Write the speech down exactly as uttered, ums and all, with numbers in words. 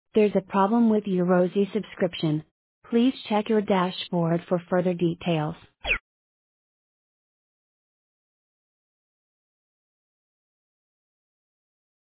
There's a problem with your Rosie subscription. Please check your dashboard for further details.